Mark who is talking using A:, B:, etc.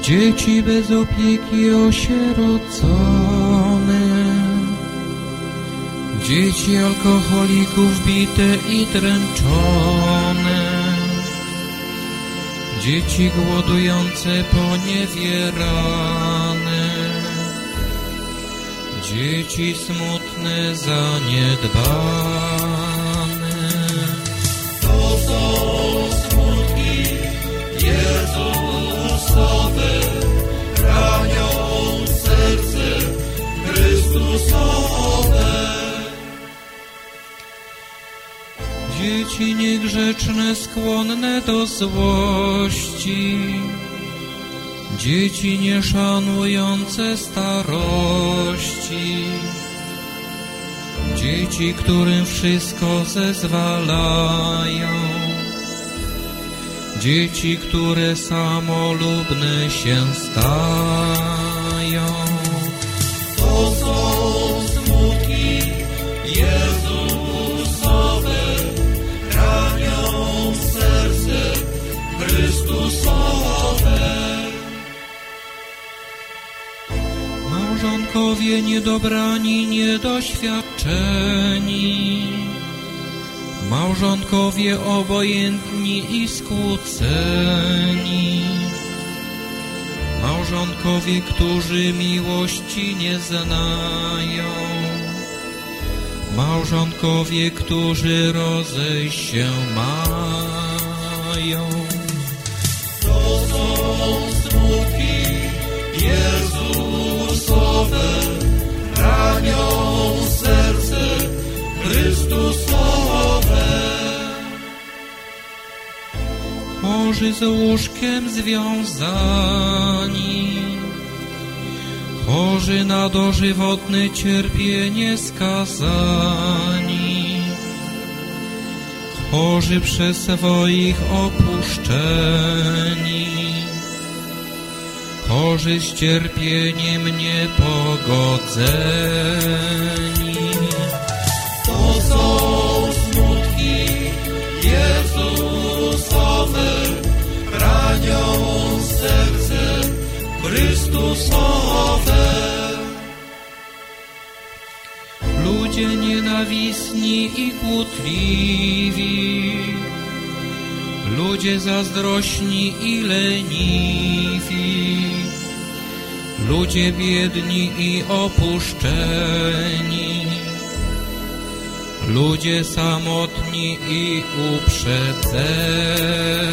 A: dzieci bez opieki osierocone, dzieci alkoholików bite i dręczone, dzieci głodujące, poniewierane, dzieci smutne, zaniedbane.
B: To są smutki Jezusowe, ranią serce Chrystusowe.
A: Dzieci niegrzeczne, skłonne do złości, dzieci nieszanujące starości, dzieci, którym wszystko zezwalają, dzieci, które samolubne się stają.
B: To są smutki Jezusowe, ranią serce Chrystusowe.
A: Małżonkowie niedobrani, niedoświadczeni, małżonkowie obojętni i skłóceni, małżonkowie, którzy miłości nie znają, małżonkowie, którzy rozejść się mają.
B: To są smutki Jezusowe, ranią serce Chrystusowe.
A: Chorzy z łóżkiem związani, chorzy na dożywotne cierpienie skazani, chorzy przez swoich opuszczeni, chorzy z cierpieniem niepogodzeni.
B: To są smutki Jezusowe, ranią serce Chrystusowe.
A: Ludzie nienawistni i kłótliwi, ludzie zazdrośni i leniwi, ludzie biedni i opuszczeni, ludzie samotni i uprzedzeni.